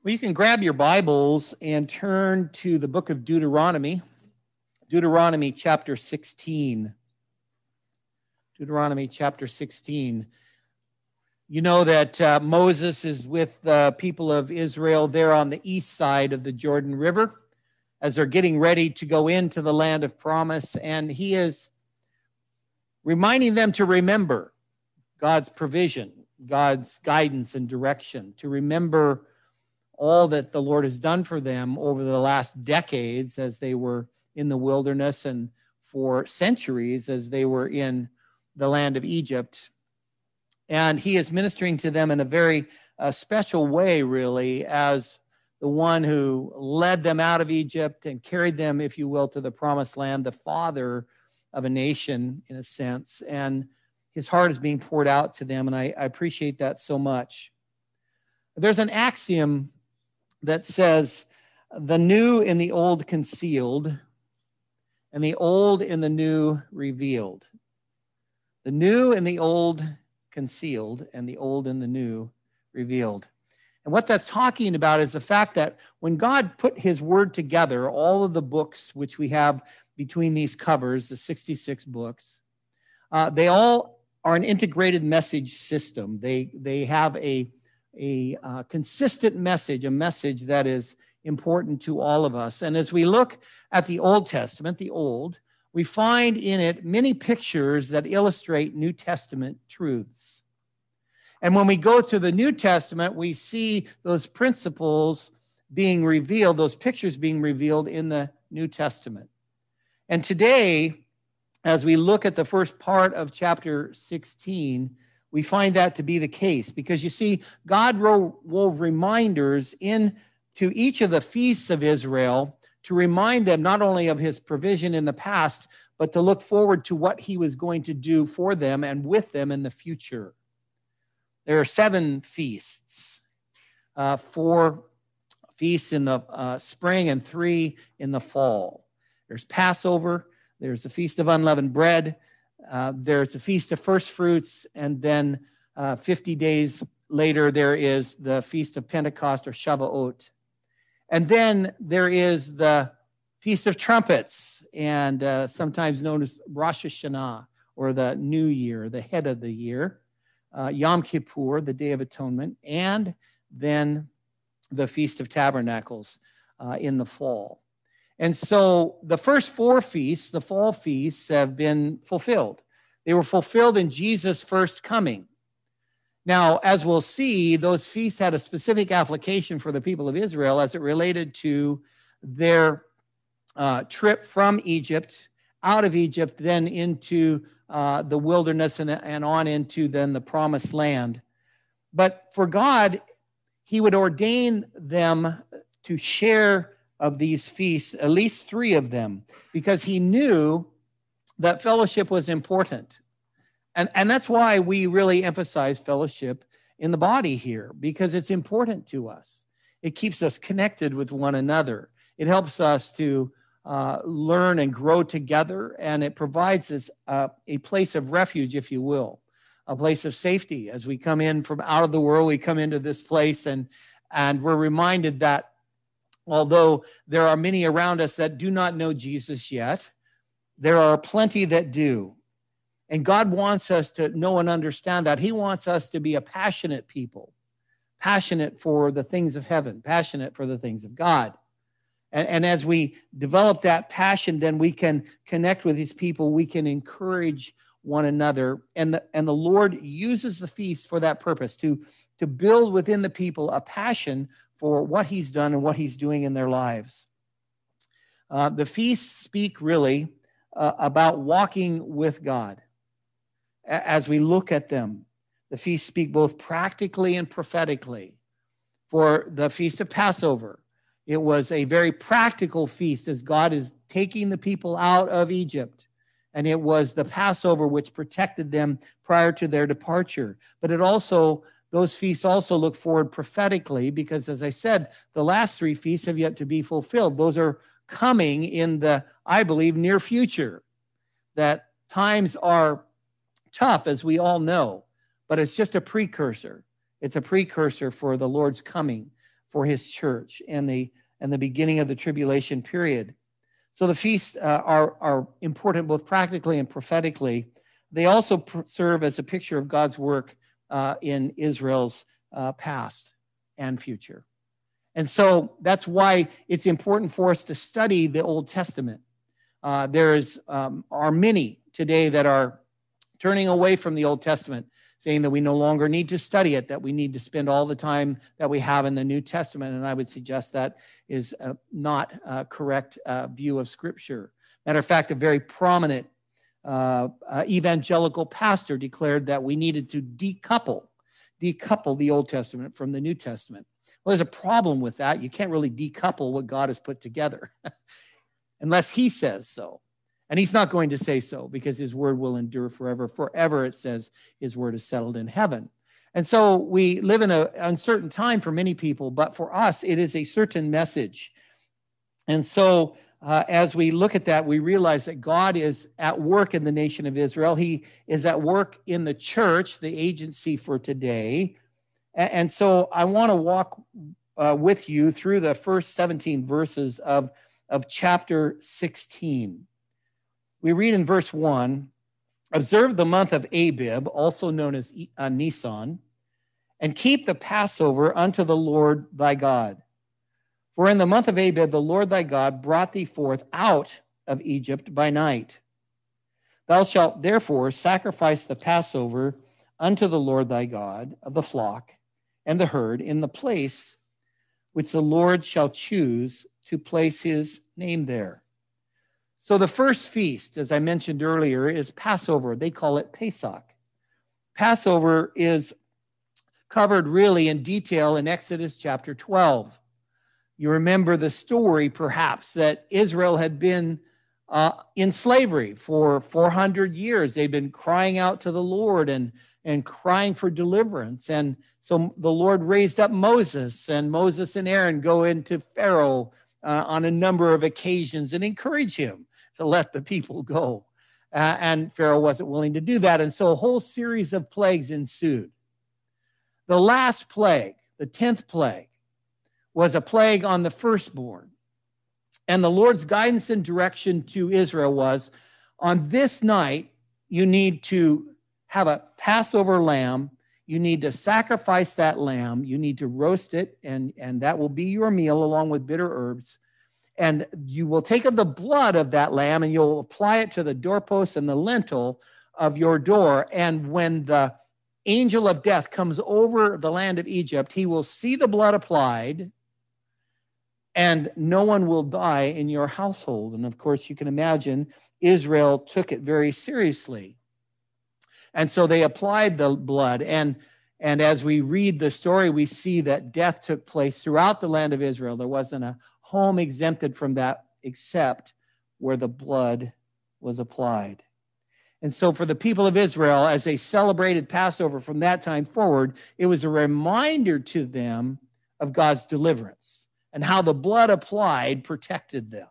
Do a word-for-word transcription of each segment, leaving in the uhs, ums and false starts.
Well, you can grab your Bibles and turn to the book of Deuteronomy, Deuteronomy chapter sixteen. Deuteronomy chapter sixteen. You know that uh, Moses is with the people of Israel there on the east side of the Jordan River as they're getting ready to go into the land of promise, and he is reminding them to remember God's provision, God's guidance and direction, to remember all that the Lord has done for them over the last decades as they were in the wilderness and for centuries as they were in the land of Egypt. And he is ministering to them in a very uh, special way, really, as the one who led them out of Egypt and carried them, if you will, to the promised land, the father of a nation, in a sense. And his heart is being poured out to them, and I, I appreciate that so much. There's an axiom that says, the new in the old concealed, and the old in the new revealed. The new in the old concealed, and the old in the new revealed. And what that's talking about is the fact that when God put his word together, all of the books which we have between these covers, the sixty-six books, uh, they all are an integrated message system. They, they have a a uh, consistent message, a message that is important to all of us. And as we look at the Old Testament, the Old, we find in it many pictures that illustrate New Testament truths. And when we go to the New Testament, we see those principles being revealed, those pictures being revealed in the New Testament. And today, as we look at the first part of chapter sixteen, we find that to be the case because, you see, God wove reminders into each of the feasts of Israel to remind them not only of his provision in the past, but to look forward to what he was going to do for them and with them in the future. There are seven feasts, uh, four feasts in the uh, spring and three in the fall. There's Passover, there's the Feast of Unleavened Bread, Uh, there's the Feast of First Fruits, and then uh, fifty days later, there is the Feast of Pentecost, or Shavuot. And then there is the Feast of Trumpets, and uh, sometimes known as Rosh Hashanah, or the New Year, the head of the year, uh, Yom Kippur, the Day of Atonement, and then the Feast of Tabernacles uh, in the fall. And so the first four feasts, the fall feasts, have been fulfilled. They were fulfilled in Jesus' first coming. Now, as we'll see, those feasts had a specific application for the people of Israel as it related to their uh, trip from Egypt, out of Egypt, then into uh, the wilderness and, and on into then the promised land. But for God, he would ordain them to share of these feasts, at least three of them, because he knew that fellowship was important. And, and that's why we really emphasize fellowship in the body here, because it's important to us. It keeps us connected with one another. It helps us to uh, learn and grow together, and it provides us uh, a place of refuge, if you will, a place of safety. As we come in from out of the world, we come into this place, and, and we're reminded that although there are many around us that do not know Jesus yet, there are plenty that do. And God wants us to know and understand that. He wants us to be a passionate people, passionate for the things of heaven, passionate for the things of God. And, and as we develop that passion, then we can connect with these people. We can encourage one another. And the, and the Lord uses the feast for that purpose, to, to build within the people a passion for what he's done and what he's doing in their lives. Uh, the feasts speak really uh, about walking with God. A- as we look at them, the feasts speak both practically and prophetically. For the Feast of Passover, it was a very practical feast as God is taking the people out of Egypt. And it was the Passover which protected them prior to their departure. But it also Those feasts also look forward prophetically because, as I said, the last three feasts have yet to be fulfilled. Those are coming in the, I believe, near future. That times are tough, as we all know, but it's just a precursor. It's a precursor for the Lord's coming, for his church and the and the beginning of the tribulation period. So the feasts uh, are, are important both practically and prophetically. They also pr- serve as a picture of God's work uh, in Israel's uh, past and future. And so that's why it's important for us to study the Old Testament. Uh, there's um, are many today that are turning away from the Old Testament, saying that we no longer need to study it, that we need to spend all the time that we have in the New Testament. And I would suggest that is uh, not a correct uh, view of Scripture. Matter of fact, a very prominent uh, uh, evangelical pastor declared that we needed to decouple, decouple the Old Testament from the New Testament. Well, there's a problem with that. You can't really decouple what God has put together unless he says so. And he's not going to say so because his word will endure forever. Forever, it says, his word is settled in heaven. And so we live in an uncertain time for many people, but for us, it is a certain message. And so uh, as we look at that, we realize that God is at work in the nation of Israel. He is at work in the church, the agency for today. And so I want to walk uh, with you through the first seventeen verses of, of chapter sixteen. We read in verse one, observe the month of Abib, also known as uh, Nisan, and keep the Passover unto the Lord thy God. For in the month of Abib, the Lord thy God brought thee forth out of Egypt by night. Thou shalt therefore sacrifice the Passover unto the Lord thy God of the flock and the herd in the place which the Lord shall choose to place his name there. So the first feast, as I mentioned earlier, is Passover. They call it Pesach. Passover is covered really in detail in Exodus chapter twelve. You remember the story, perhaps, that Israel had been uh, in slavery for four hundred years. They'd been crying out to the Lord and, and crying for deliverance. And so the Lord raised up Moses, and Moses and Aaron go into Pharaoh uh, on a number of occasions and encourage him to let the people go. Uh, and Pharaoh wasn't willing to do that. And so a whole series of plagues ensued. The last plague, the tenth plague, was a plague on the firstborn. And the Lord's guidance and direction to Israel was, on this night, you need to have a Passover lamb. You need to sacrifice that lamb. You need to roast it, and, and that will be your meal along with bitter herbs. And you will take of the blood of that lamb and you'll apply it to the doorpost and the lintel of your door. And when the angel of death comes over the land of Egypt, he will see the blood applied and no one will die in your household. And of course, you can imagine Israel took it very seriously. And so they applied the blood. And, and as we read the story, we see that death took place throughout the land of Israel. There wasn't a home exempted from that except where the blood was applied. And so for the people of Israel, as they celebrated Passover from that time forward, it was a reminder to them of God's deliverance and how the blood applied protected them.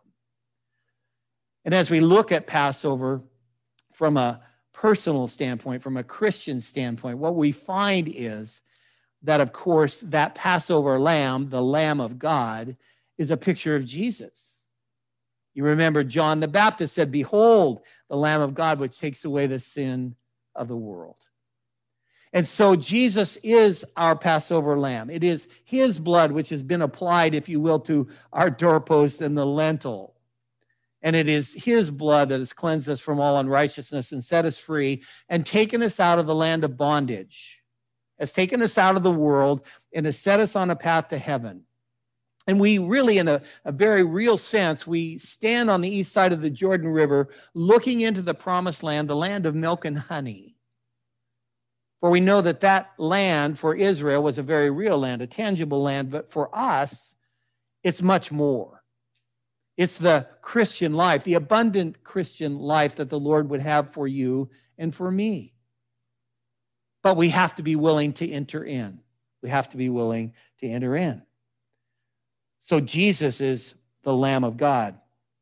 And as we look at Passover from a personal standpoint, from a Christian standpoint, what we find is that, of course, that Passover lamb, the Lamb of God, is a picture of Jesus. You remember John the Baptist said, behold, the Lamb of God, which takes away the sin of the world. And so Jesus is our Passover lamb. It is his blood which has been applied, if you will, to our doorpost and the lintel. And it is his blood that has cleansed us from all unrighteousness and set us free and taken us out of the land of bondage, has taken us out of the world and has set us on a path to heaven. And we really, in a, a very real sense, we stand on the east side of the Jordan River looking into the promised land, the land of milk and honey. For we know that that land for Israel was a very real land, a tangible land, but for us, it's much more. It's the Christian life, the abundant Christian life that the Lord would have for you and for me. But we have to be willing to enter in. We have to be willing to enter in. So Jesus is the Lamb of God.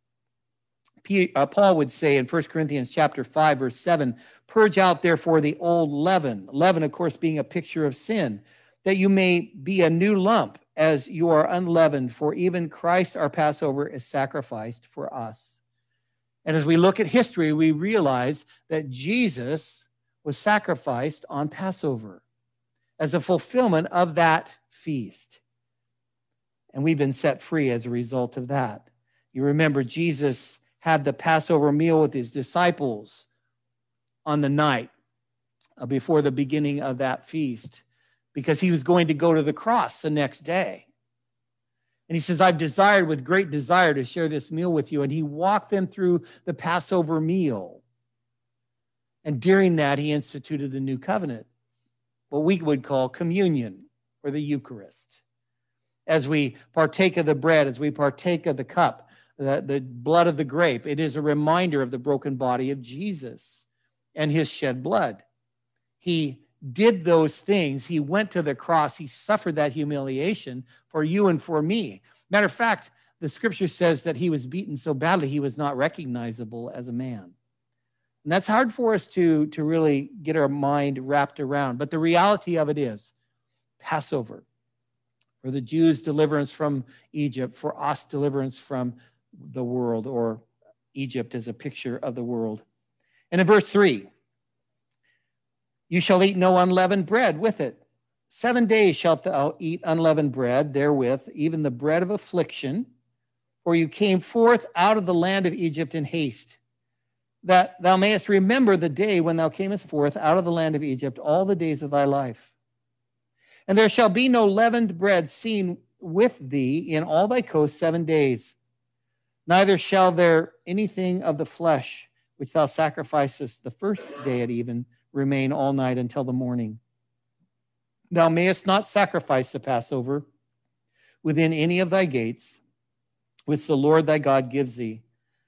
Paul would say in First Corinthians chapter five, verse seven, purge out therefore the old leaven. Leaven, of course, being a picture of sin, that you may be a new lump as you are unleavened, for even Christ our Passover is sacrificed for us. And as we look at history, we realize that Jesus was sacrificed on Passover as a fulfillment of that feast. And we've been set free as a result of that. You remember Jesus had the Passover meal with his disciples on the night before the beginning of that feast, because he was going to go to the cross the next day. And he says, I've desired with great desire to share this meal with you. And he walked them through the Passover meal. And during that, he instituted the new covenant, what we would call communion or the Eucharist. As we partake of the bread, as we partake of the cup, the, the blood of the grape, it is a reminder of the broken body of Jesus and his shed blood. He did those things. He went to the cross. He suffered that humiliation for you and for me. Matter of fact, the scripture says that he was beaten so badly he was not recognizable as a man. And that's hard for us to, to really get our mind wrapped around. But the reality of it is Passover, for the Jews, deliverance from Egypt, for us, deliverance from the world, or Egypt as a picture of the world. And in verse three, you shall eat no unleavened bread with it. Seven days shalt thou eat unleavened bread therewith, even the bread of affliction, for you came forth out of the land of Egypt in haste, that thou mayest remember the day when thou camest forth out of the land of Egypt all the days of thy life. And there shall be no leavened bread seen with thee in all thy coasts seven days. Neither shall there anything of the flesh which thou sacrificest the first day at even remain all night until the morning. Thou mayest not sacrifice the Passover within any of thy gates, which the Lord thy God gives thee,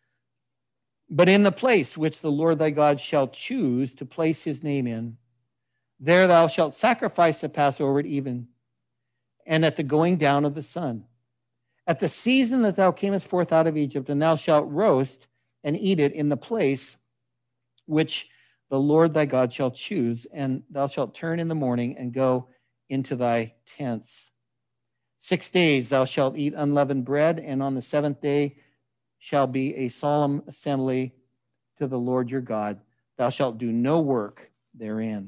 but in the place which the Lord thy God shall choose to place his name in. There thou shalt sacrifice the Passover at even, and at the going down of the sun, at the season that thou camest forth out of Egypt, and thou shalt roast and eat it in the place which the Lord thy God shall choose, and thou shalt turn in the morning and go into thy tents. Six days thou shalt eat unleavened bread, and on the seventh day shall be a solemn assembly to the Lord your God. Thou shalt do no work therein.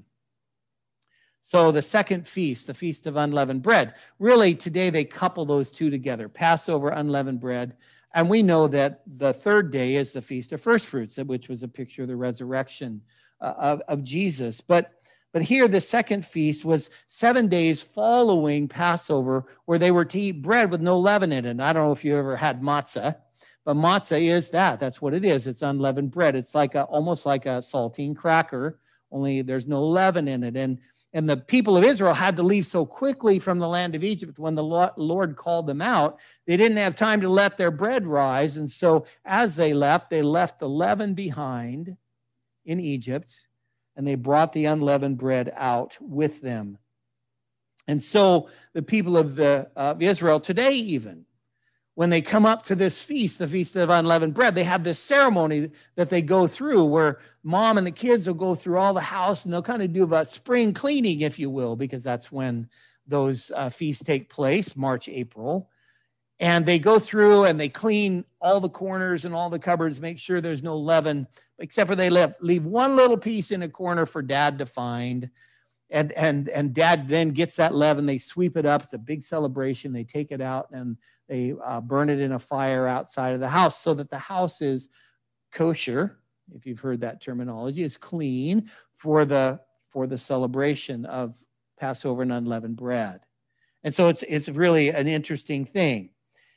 So the second feast, the Feast of Unleavened Bread, really today they couple those two together, Passover, unleavened bread. And we know that the third day is the Feast of First Fruits, which was a picture of the resurrection uh, of, of Jesus. But, but here the second feast was seven days following Passover, where they were to eat bread with no leaven in it. And I don't know if you ever had matzah, but matzah is that. That's what it is. It's unleavened bread. It's like a, almost like a saltine cracker, only there's no leaven in it. And And the people of Israel had to leave so quickly from the land of Egypt when the Lord called them out. They didn't have time to let their bread rise. And so as they left, they left the leaven behind in Egypt, and they brought the unleavened bread out with them. And so the people of the of Israel today, even when they come up to this feast, the Feast of Unleavened Bread, they have this ceremony that they go through where mom and the kids will go through all the house, and they'll kind of do a spring cleaning, if you will, because that's when those uh, feasts take place, March, April. And they go through and they clean all the corners and all the cupboards, make sure there's no leaven, except for they left, leave one little piece in a corner for dad to find. And, and, and dad then gets that leaven, they sweep it up. It's a big celebration. They take it out and they uh, burn it in a fire outside of the house so that the house is kosher, if you've heard that terminology, is clean for the for the celebration of Passover and unleavened bread. And so it's it's really an interesting thing.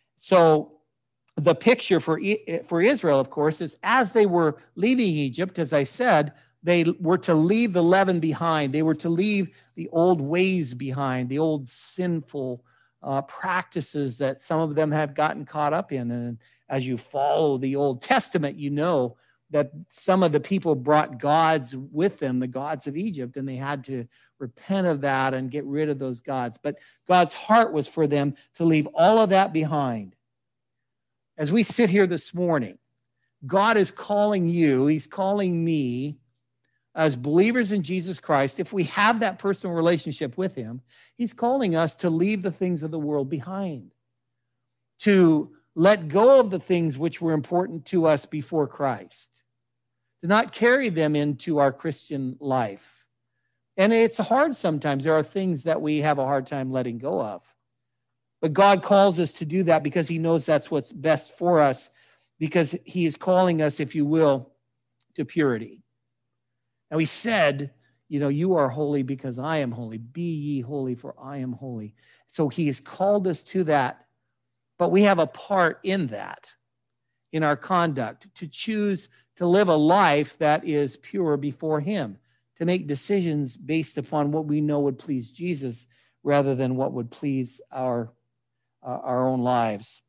So the picture for, for Israel, of course, is as they were leaving Egypt, as I said, they were to leave the leaven behind. They were to leave the old ways behind, the old sinful Uh, practices that some of them have gotten caught up in. And as you follow the Old Testament, you know that some of the people brought gods with them, the gods of Egypt, and they had to repent of that and get rid of those gods. But God's heart was for them to leave all of that behind. As we sit here this morning, God is calling you, he's calling me as believers in Jesus Christ, if we have that personal relationship with him, he's calling us to leave the things of the world behind, to let go of the things which were important to us before Christ, to not carry them into our Christian life. And it's hard sometimes. There are things that we have a hard time letting go of. But God calls us to do that because he knows that's what's best for us, because he is calling us, if you will, to purity. Now he said, you know, you are holy because I am holy. Be ye holy, for I am holy. So he has called us to that, but we have a part in that, in our conduct, to choose to live a life that is pure before him, to make decisions based upon what we know would please Jesus rather than what would please our, uh, our own lives.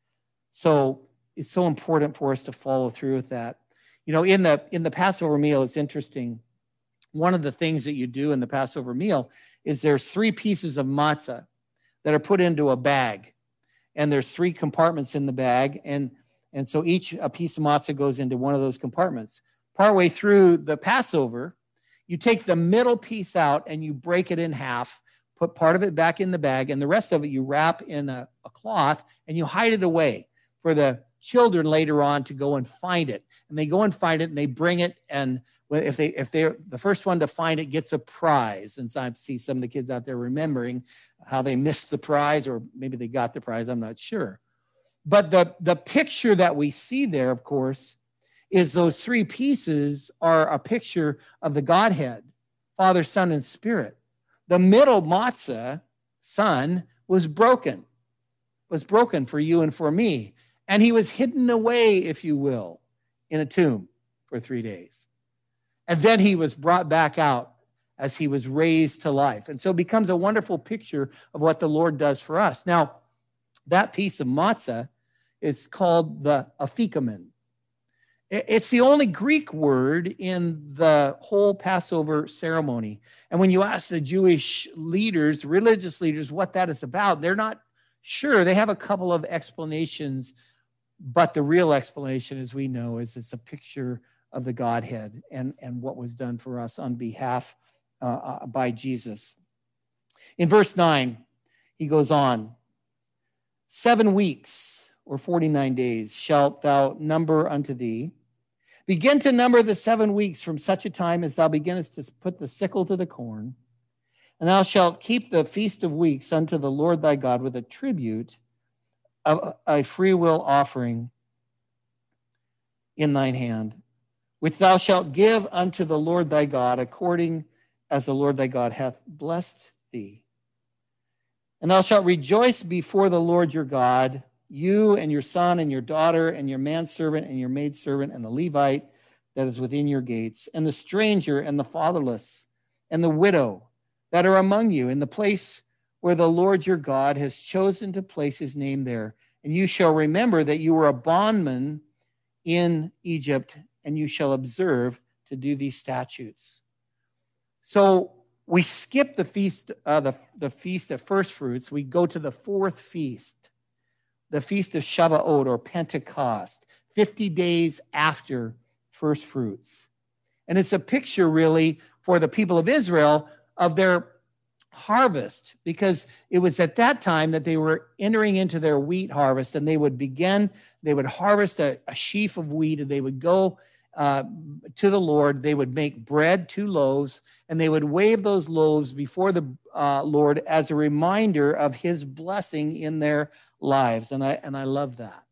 So it's so important for us to follow through with that. You know, in the in the Passover meal, it's interesting. One of the things that you do in the Passover meal is there's three pieces of matzah that are put into a bag. And there's three compartments in the bag. And, and so each a piece of matzah goes into one of those compartments. Partway through the Passover, you take the middle piece out and you break it in half, put part of it back in the bag, and the rest of it you wrap in a, a cloth and you hide it away for the children later on to go and find it. And they go and find it and they bring it, and if they if they're the first one to find it gets a prize. And so I see some of the kids out there remembering how they missed the prize, or maybe they got the prize, I'm not sure. But the, the picture that we see there, of course, is those three pieces are a picture of the Godhead, Father, Son, and Spirit. The middle matzah, Son, was broken, was broken for you and for me. And he was hidden away, if you will, in a tomb for three days. And then he was brought back out as he was raised to life. And so it becomes a wonderful picture of what the Lord does for us. Now, that piece of matzah is called the afikomen. It's the only Greek word in the whole Passover ceremony. And when you ask the Jewish leaders, religious leaders, what that is about, they're not sure. They have a couple of explanations, but the real explanation, as we know, is it's a picture of the Godhead and, and what was done for us on behalf uh, uh, by Jesus. In verse nine, he goes on, seven weeks or forty-nine days shalt thou number unto thee. Begin to number the seven weeks from such a time as thou beginnest to put the sickle to the corn. And thou shalt keep the feast of weeks unto the Lord thy God with a tribute of a free will offering in thine hand, which thou shalt give unto the Lord thy God, according as the Lord thy God hath blessed thee. And thou shalt rejoice before the Lord your God, you and your son and your daughter and your manservant and your maidservant and the Levite that is within your gates, and the stranger and the fatherless and the widow that are among you in the place where the Lord your God has chosen to place his name there. And you shall remember that you were a bondman in Egypt, and you shall observe to do these statutes. So we skip the feast, uh, the, the feast of first fruits. We go to the fourth feast, the feast of Shavuot or Pentecost, fifty days after first fruits. And it's a picture really for the people of Israel of their harvest, because it was at that time that they were entering into their wheat harvest, and they would begin, they would harvest a, a sheaf of wheat, and they would go uh, to the Lord. They would make bread, two loaves, and they would wave those loaves before the uh, Lord as a reminder of his blessing in their lives. And I, and I love that.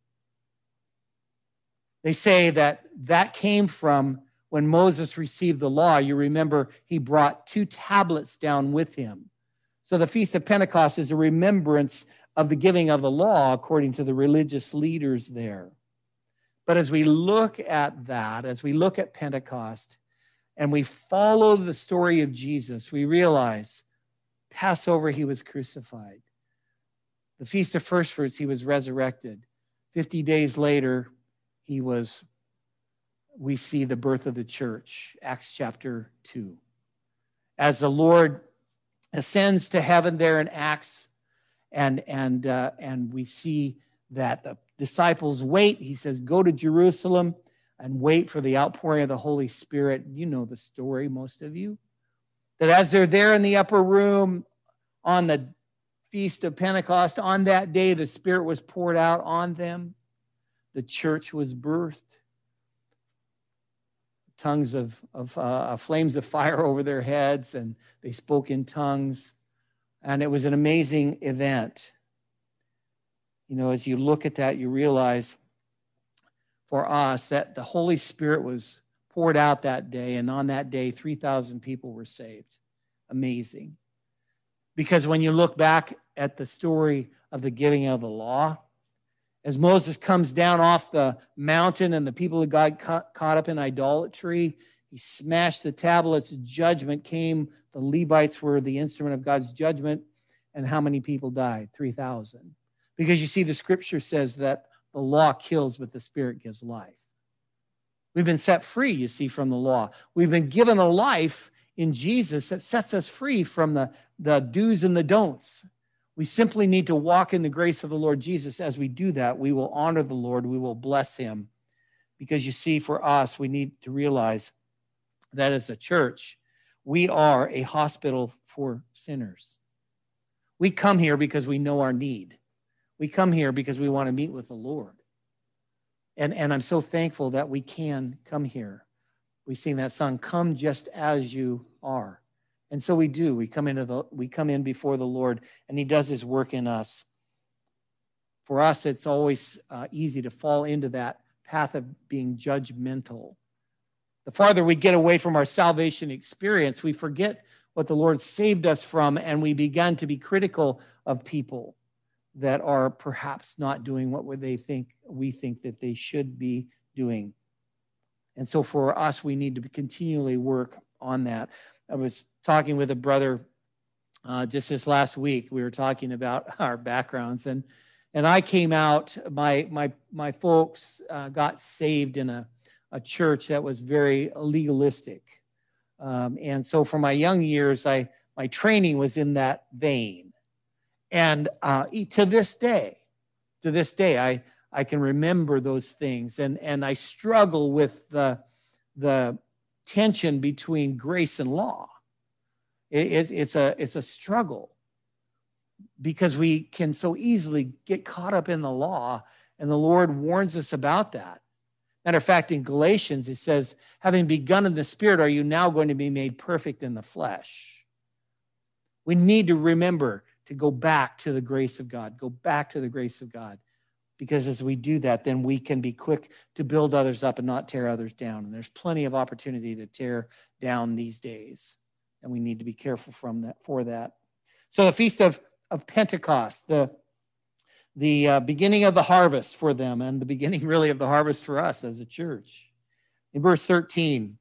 They say that that came from when Moses received the law. You remember he brought two tablets down with him. So the Feast of Pentecost is a remembrance of the giving of the law according to the religious leaders there. But as we look at that, as we look at Pentecost, and we follow the story of Jesus, we realize Passover, he was crucified. The Feast of First Fruits, he was resurrected. Fifty days later, he was, we see the birth of the church, Acts chapter two. As the Lord ascends to heaven there in Acts, and, and, uh, and we see that the disciples wait. He says, go to Jerusalem. and wait for the outpouring of the Holy Spirit. You know the story, most of you. That as they're there in the upper room on the Feast of Pentecost, on that day, the Spirit was poured out on them. The church was birthed. Tongues of, of uh, flames of fire over their heads, and they spoke in tongues. And it was an amazing event. You know, as you look at that, you realize for us that the Holy Spirit was poured out that day, and on that day, three thousand people were saved. Amazing. Because when you look back at the story of the giving of the law, as Moses comes down off the mountain and the people of God caught, caught up in idolatry, he smashed the tablets. Judgment came. The Levites were the instrument of God's judgment. And how many people died? three thousand. Because you see, the scripture says that the law kills, but the Spirit gives life. We've been set free, you see, from the law. We've been given a life in Jesus that sets us free from the, the do's and the don'ts. We simply need to walk in the grace of the Lord Jesus. As we do that, we will honor the Lord. We will bless him. Because you see, for us, we need to realize that as a church, we are a hospital for sinners. We come here because we know our need. We come here because we want to meet with the Lord. And, and I'm so thankful that we can come here. We sing that song, "Come Just As You Are." And so we do. We come into the we come in before the Lord, and he does his work in us. For us, it's always uh, easy to fall into that path of being judgmental. The farther we get away from our salvation experience, we forget what the Lord saved us from, and we begin to be critical of people that are perhaps not doing what they think we think that they should be doing. And so for us, we need to continually work on that. I was talking with a brother uh, just this last week. We were talking about our backgrounds, and and I came out. My my my folks uh, got saved in a a church that was very legalistic, um, and so for my young years, I my training was in that vein, and uh, to this day, to this day, I I can remember those things, and and I struggle with the the tension between grace and law. It, it, it's a it's a struggle because we can so easily get caught up in the law, and the Lord warns us about that. Matter of fact, in Galatians, it says, "Having begun in the Spirit, are you now going to be made perfect in the flesh?" We need to remember to go back to the grace of God. Go back to the grace of God. Because as we do that, then we can be quick to build others up and not tear others down. And there's plenty of opportunity to tear down these days. And we need to be careful from that for that. So the Feast of, of Pentecost, the, the uh, beginning of the harvest for them, and the beginning really of the harvest for us as a church. In verse thirteen,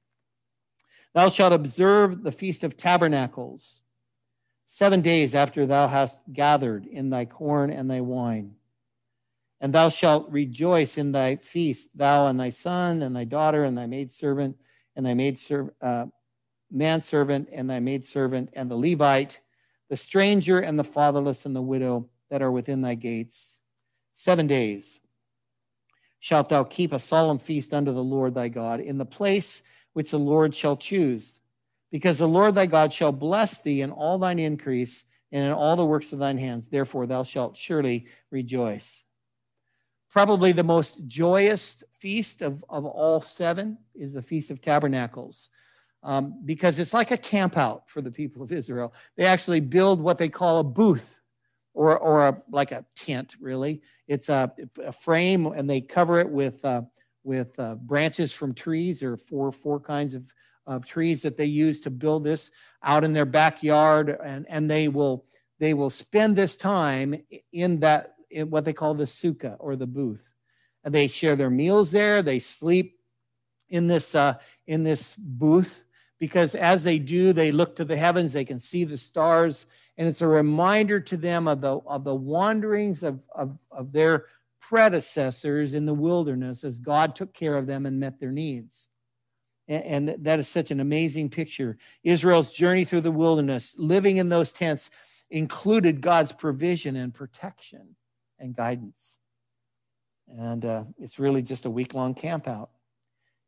"Thou shalt observe the Feast of Tabernacles, seven days after thou hast gathered in thy corn and thy wine. And thou shalt rejoice in thy feast, thou and thy son and thy daughter and thy maidservant and thy maidservant, uh, manservant and thy maidservant and the Levite, the stranger and the fatherless and the widow that are within thy gates. Seven days shalt thou keep a solemn feast unto the Lord thy God in the place which the Lord shall choose, because the Lord thy God shall bless thee in all thine increase and in all the works of thine hands. Therefore thou shalt surely rejoice." Probably the most joyous feast of, of all seven is the Feast of Tabernacles, um, because it's like a camp out for the people of Israel. They actually build what they call a booth, or, or a, like a tent, really. It's a, a frame, and they cover it with, uh, with uh, branches from trees. There are four, four kinds of, of trees that they use to build this out in their backyard, and, and they will they will spend this time in that in what they call the sukkah, or the booth. And they share their meals there. They sleep in this uh, in this booth, because as they do, they look to the heavens. They can see the stars, and it's a reminder to them of the of the wanderings of, of, of their predecessors in the wilderness, as God took care of them and met their needs. And, and that is such an amazing picture. Israel's journey through the wilderness, living in those tents, included God's provision and protection and guidance. And uh, it's really just a week-long camp out.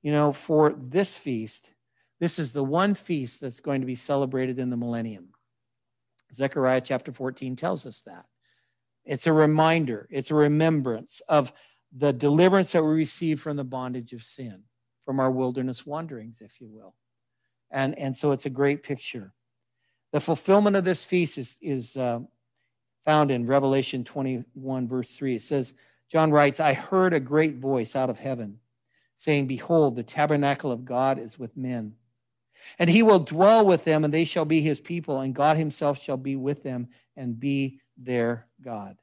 you know, for this feast, this is the one feast that's going to be celebrated in the millennium. Zechariah chapter fourteen tells us that. It's a reminder, it's a remembrance of the deliverance that we received from the bondage of sin, from our wilderness wanderings, if you will. And, and so it's a great picture. The fulfillment of this feast is, is uh, found in Revelation twenty-one, verse three. It says, John writes, I heard a great voice out of heaven saying, behold, the tabernacle of God is with men. And he will dwell with them, and they shall be his people, and God himself shall be with them and be their God.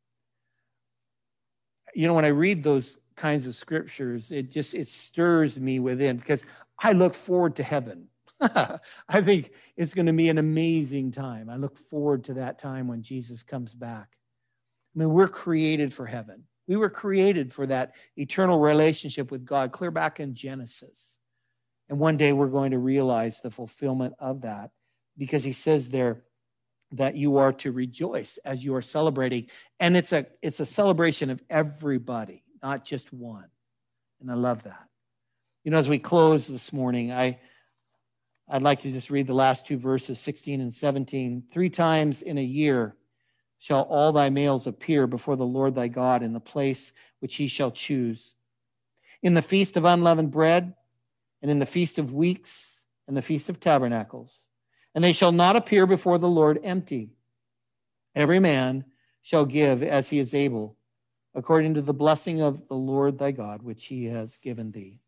You know, when I read those kinds of scriptures, it just, it stirs me within, because I look forward to heaven. I think it's going to be an amazing time. I look forward to that time when Jesus comes back. I mean, we're created for heaven. We were created for that eternal relationship with God, clear back in Genesis. And one day we're going to realize the fulfillment of that, because he says there that you are to rejoice as you are celebrating. And it's a, it's a celebration of everybody, not just one. And I love that. You know, as we close this morning, I, I'd like to just read the last two verses, sixteen and seventeen. Three times in a year shall all thy males appear before the Lord thy God in the place which he shall choose. In the feast of unleavened bread, and in the feast of weeks, and the feast of tabernacles. And they shall not appear before the Lord empty. Every man shall give as he is able, according to the blessing of the Lord thy God, which he has given thee.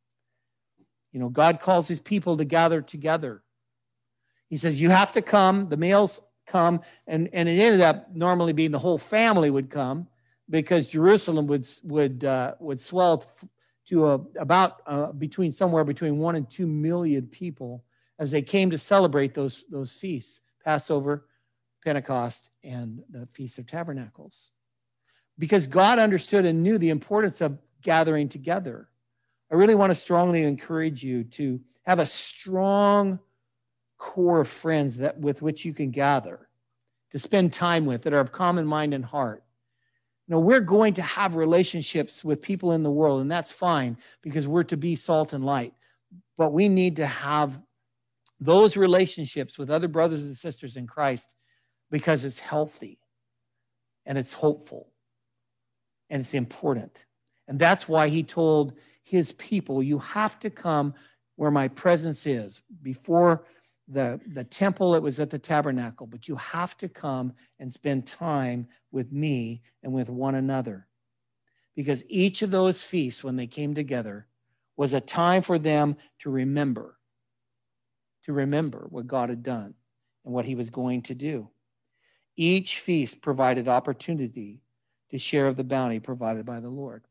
You know, God calls his people to gather together. He says, you have to come, the males come, and, and it ended up normally being the whole family would come, because Jerusalem would, would, uh, would swell to a, about uh, between somewhere between one and two million people as they came to celebrate those, those feasts, Passover, Pentecost, and the Feast of Tabernacles. Because God understood and knew the importance of gathering together. I really want to strongly encourage you to have a strong core of friends that with which you can gather, to spend time with, that are of common mind and heart. You know, we're going to have relationships with people in the world, and that's fine, because we're to be salt and light. But we need to have those relationships with other brothers and sisters in Christ, because it's healthy and it's hopeful and it's important. And that's why he told his people, you have to come where my presence is. Before the, the temple, it was at the tabernacle, but you have to come and spend time with me and with one another. Because each of those feasts, when they came together, was a time for them to remember, to remember what God had done and what he was going to do. Each feast provided opportunity to share of the bounty provided by the Lord.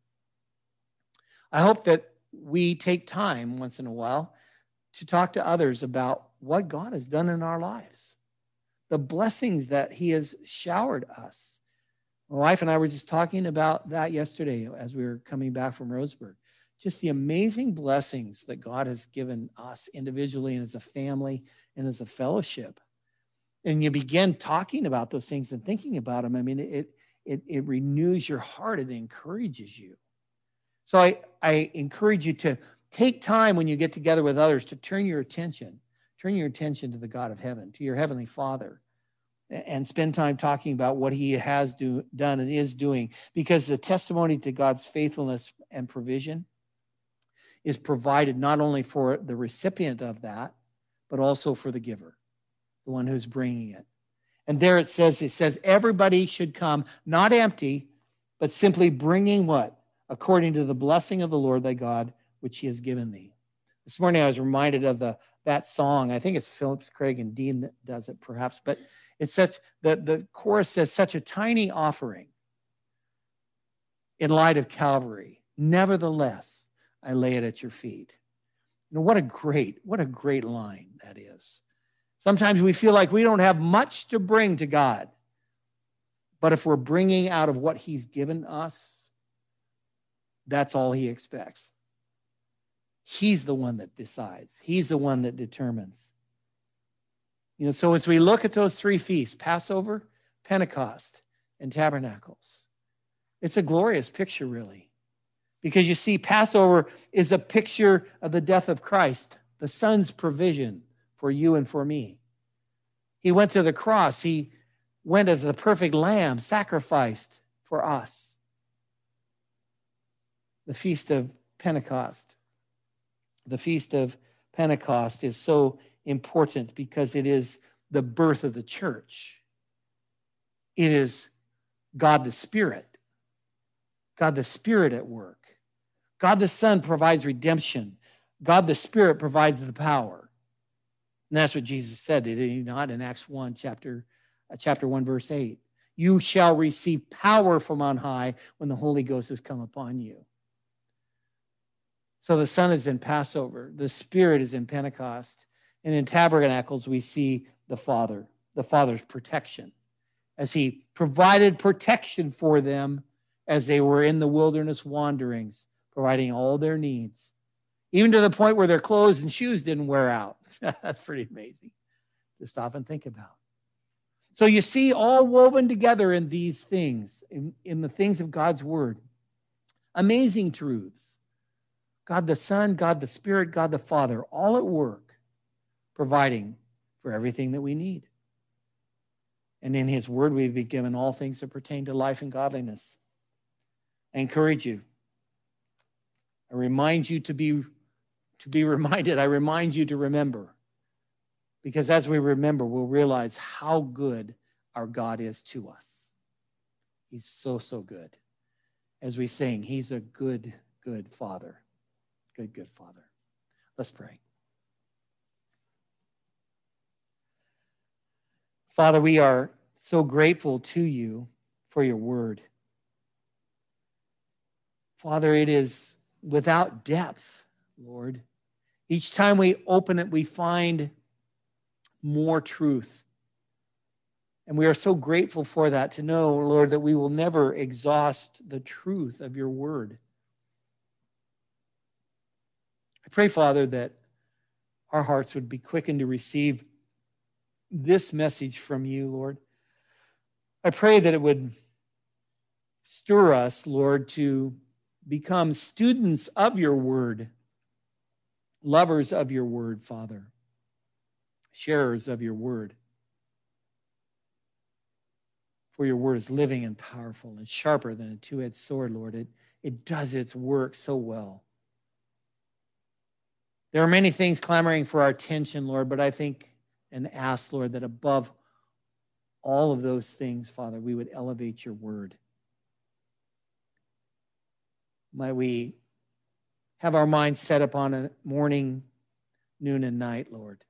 I hope that we take time once in a while to talk to others about what God has done in our lives, the blessings that he has showered us. My wife and I were just talking about that yesterday as we were coming back from Roseburg. Just the amazing blessings that God has given us individually and as a family and as a fellowship. And you begin talking about those things and thinking about them. I mean, it, it, it renews your heart. It encourages you. So I, I encourage you to take time when you get together with others to turn your attention, turn your attention to the God of heaven, to your heavenly Father, and spend time talking about what he has do, done and is doing, because the testimony to God's faithfulness and provision is provided not only for the recipient of that, but also for the giver, the one who's bringing it. And there it says, it says everybody should come, not empty, but simply bringing what? According to the blessing of the Lord thy God, which he has given thee. This morning I was reminded of the that song. I think it's Phillips, Craig, and Dean that does it perhaps, but it says that the chorus says, such a tiny offering in light of Calvary. Nevertheless, I lay it at your feet. You know, what a great, what a great line that is. Sometimes we feel like we don't have much to bring to God, but if we're bringing out of what he's given us, that's all he expects. He's the one that decides. He's the one that determines. You know, so as we look at those three feasts, Passover, Pentecost, and Tabernacles, it's a glorious picture, really. Because you see, Passover is a picture of the death of Christ, the Son's provision for you and for me. He went to the cross. He went as the perfect lamb, sacrificed for us. The Feast of Pentecost. The Feast of Pentecost is so important because it is the birth of the church. It is God the Spirit. God the Spirit at work. God the Son provides redemption. God the Spirit provides the power. And that's what Jesus said, did he not, in Acts one, chapter, uh, chapter one, verse eight. You shall receive power from on high when the Holy Ghost has come upon you. So the Son is in Passover. The Spirit is in Pentecost. And in Tabernacles, we see the Father, the Father's protection, as he provided protection for them as they were in the wilderness wanderings, providing all their needs, even to the point where their clothes and shoes didn't wear out. That's pretty amazing to stop and think about. So you see, all woven together in these things, in, in the things of God's word, amazing truths. God the Son, God the Spirit, God the Father, all at work, providing for everything that we need. And in his word, we've been given all things that pertain to life and godliness. I encourage you. I remind you to be, to be reminded. I remind you to remember. Because as we remember, we'll realize how good our God is to us. He's so, so good. As we sing, he's a good, good Father. Good, good Father. Let's pray. Father, we are so grateful to you for your word. Father, it is without depth, Lord. Each time we open it, we find more truth. And we are so grateful for that, to know, Lord, that we will never exhaust the truth of your word. I pray, Father, that our hearts would be quickened to receive this message from you, Lord. I pray that it would stir us, Lord, to become students of your word, lovers of your word, Father, sharers of your word. For your word is living and powerful and sharper than a two-edged sword, Lord. It, it does its work so well. There are many things clamoring for our attention, Lord, but I think and ask, Lord, that above all of those things, Father, we would elevate your word. Might we have our minds set upon a morning, noon, and night, Lord.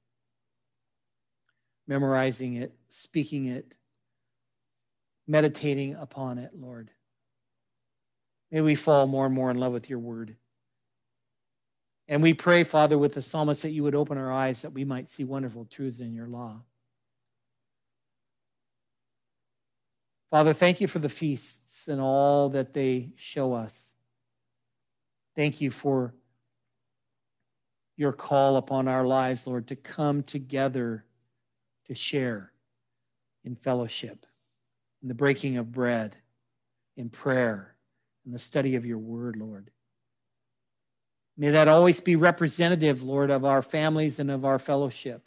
Memorizing it, speaking it, meditating upon it, Lord. May we fall more and more in love with your word. And we pray, Father, with the psalmist, that you would open our eyes that we might see wonderful truths in your law. Father, thank you for the feasts and all that they show us. Thank you for your call upon our lives, Lord, to come together to share in fellowship, in the breaking of bread, in prayer, in the study of your word, Lord. May that always be representative, Lord, of our families and of our fellowship.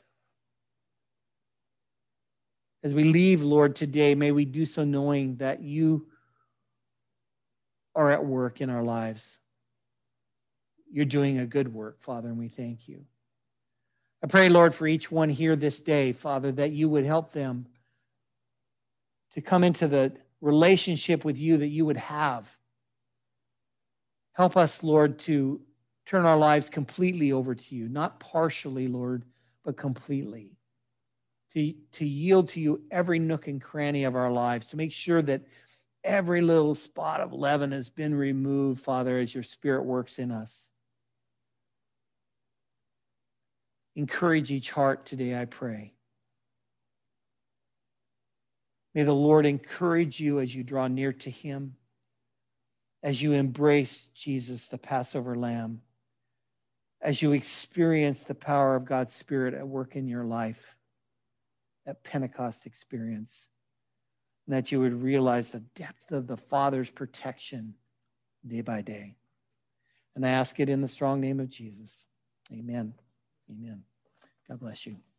As we leave, Lord, today, may we do so knowing that you are at work in our lives. You're doing a good work, Father, and we thank you. I pray, Lord, for each one here this day, Father, that you would help them to come into the relationship with you that you would have. Help us, Lord, to turn our lives completely over to you, not partially, Lord, but completely. To, to yield to you every nook and cranny of our lives, to make sure that every little spot of leaven has been removed, Father, as your Spirit works in us. Encourage each heart today, I pray. May the Lord encourage you as you draw near to him, as you embrace Jesus, the Passover Lamb, as you experience the power of God's Spirit at work in your life, that Pentecost experience, and that you would realize the depth of the Father's protection day by day. And I ask it in the strong name of Jesus. Amen. Amen. God bless you.